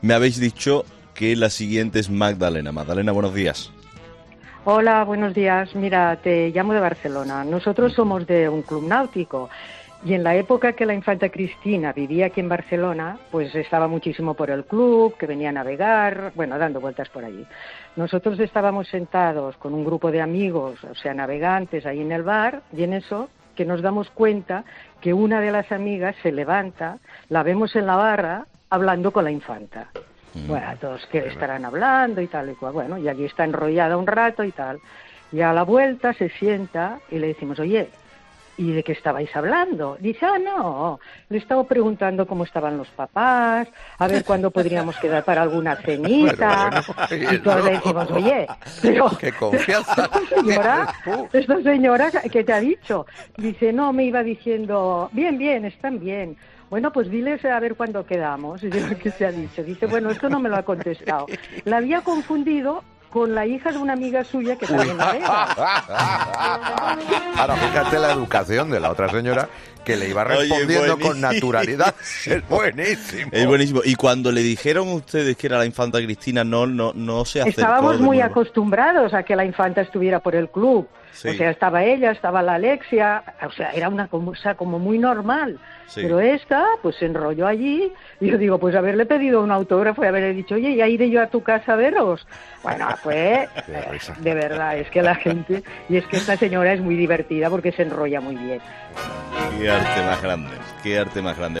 Me habéis dicho que la siguiente es Magdalena. Magdalena, buenos días. Hola, buenos días. Mira, te llamo de Barcelona. Nosotros somos de un club náutico y en la época que la infanta Cristina vivía aquí en Barcelona, pues estaba muchísimo por el club, que venía a navegar, bueno, dando vueltas por allí. Nosotros estábamos sentados con un grupo de amigos, o sea, navegantes ahí en el bar, y en eso que nos damos cuenta que una de las amigas se levanta, la vemos en la barra hablando con la infanta. Bueno, todos que estarán hablando y tal y cual. Bueno, y allí está enrollada un rato y tal. Y a la vuelta se sienta y le decimos, oye, ¿y de qué estabais hablando? Dice, no, le estaba preguntando cómo estaban los papás, a ver cuándo podríamos quedar para alguna cenita. Bueno, y todos le decimos, oye, pero qué confianza. esta señora, ¿qué te ha dicho? Dice, no, me iba diciendo, bien, están bien. Bueno, pues diles a ver cuándo quedamos. Y digo, ¿qué se ha dicho? Dice, bueno, esto no me lo ha contestado. La había confundido con la hija de una amiga suya que también navega. Ahora, fíjate la educación de la otra señora que le iba respondiendo con naturalidad. Es buenísimo. Es buenísimo. Y cuando le dijeron ustedes que era la infanta Cristina, no se acercó. Estábamos muy nuevo. acostumbrados a que la infanta estuviera por el club. Sí. O sea, estaba ella, estaba la Alexia, o sea, era una cosa como muy normal. Sí. Pero esta, pues se enrolló allí, y yo digo, pues haberle pedido un autógrafo y haberle dicho, oye, ya iré yo a tu casa a veros. Bueno, fue, de verdad, es que la gente, y es que esta señora es muy divertida porque se enrolla muy bien. Qué arte más grande, qué arte más grande.